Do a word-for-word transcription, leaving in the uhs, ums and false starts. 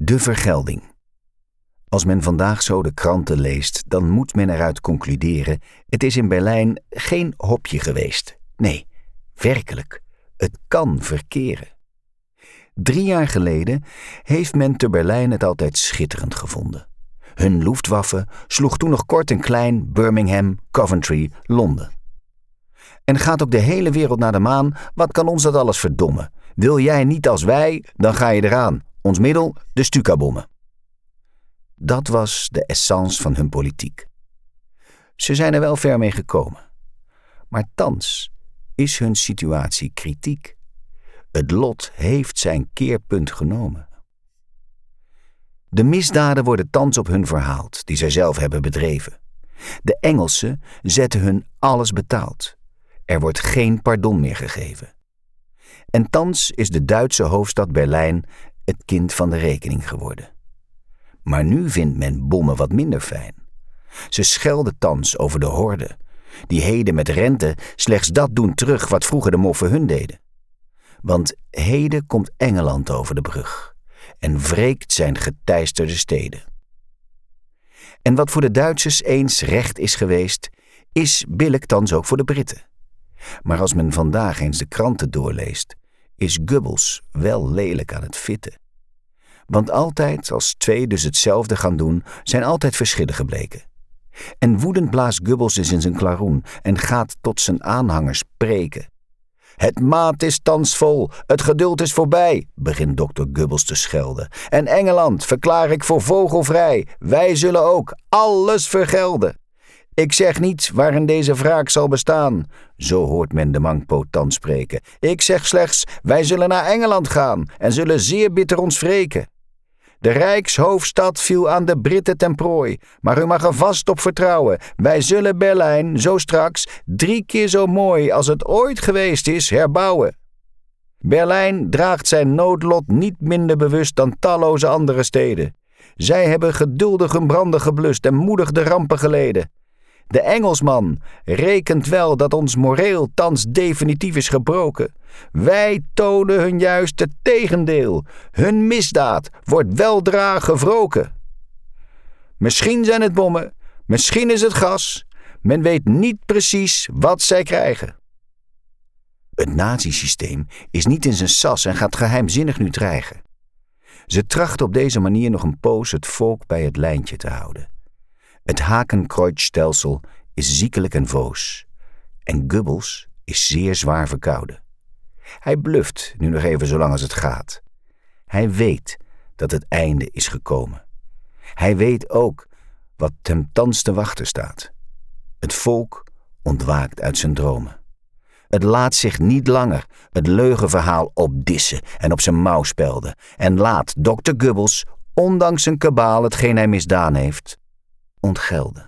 De vergelding. Als men vandaag zo de kranten leest, dan moet men eruit concluderen: het is in Berlijn geen hopje geweest. Nee, werkelijk, het kan verkeren. Drie jaar geleden heeft men te Berlijn het altijd schitterend gevonden. Hun Luftwaffe sloeg toen nog kort en klein Birmingham, Coventry, Londen. En gaat ook de hele wereld naar de maan, wat kan ons dat alles verdommen? Wil jij niet als wij, dan ga je eraan. Ons middel, de Stuka-bommen. Dat was de essence van hun politiek. Ze zijn er wel ver mee gekomen. Maar thans is hun situatie kritiek. Het lot heeft zijn keerpunt genomen. De misdaden worden thans op hun verhaald, die zij zelf hebben bedreven. De Engelsen zetten hun alles betaald. Er wordt geen pardon meer gegeven. En thans is de Duitse hoofdstad Berlijn het kind van de rekening geworden. Maar nu vindt men bommen wat minder fijn. Ze schelden thans over de horde, die heden met rente slechts dat doen terug wat vroeger de moffen hun deden. Want heden komt Engeland over de brug en wreekt zijn geteisterde steden. En wat voor de Duitsers eens recht is geweest, is billijk thans ook voor de Britten. Maar als men vandaag eens de kranten doorleest, is Goebbels wel lelijk aan het fitten. Want altijd, als twee dus hetzelfde gaan doen, zijn altijd verschillen gebleken. En woedend blaast Goebbels dus in zijn klaroen en gaat tot zijn aanhangers preken. Het maat is thans vol, het geduld is voorbij, begint dokter Goebbels te schelden. En Engeland verklaar ik voor vogelvrij, wij zullen ook alles vergelden. Ik zeg niet waarin deze wraak zal bestaan, zo hoort men de mangpoot thans spreken. Ik zeg slechts, wij zullen naar Engeland gaan en zullen zeer bitter ons wreken. De Rijkshoofdstad viel aan de Britten ten prooi, maar u mag er vast op vertrouwen. Wij zullen Berlijn zo straks drie keer zo mooi als het ooit geweest is herbouwen. Berlijn draagt zijn noodlot niet minder bewust dan talloze andere steden. Zij hebben geduldig hun branden geblust en moedig de rampen geleden. De Engelsman rekent wel dat ons moreel thans definitief is gebroken. Wij tonen hun juist het tegendeel. Hun misdaad wordt weldra gewroken. Misschien zijn het bommen, misschien is het gas. Men weet niet precies wat zij krijgen. Het nazisysteem is niet in zijn sas en gaat geheimzinnig nu dreigen. Ze trachten op deze manier nog een poos het volk bij het lijntje te houden. Het Hakenkreuzstelsel is ziekelijk en voos. En Goebbels is zeer zwaar verkouden. Hij bluft nu nog even zolang als het gaat. Hij weet dat het einde is gekomen. Hij weet ook wat hem thans te wachten staat. Het volk ontwaakt uit zijn dromen. Het laat zich niet langer het leugenverhaal opdissen en op zijn mouw spelden en laat dokter Goebbels, ondanks zijn kabaal hetgeen hij misdaan heeft, ontgelden.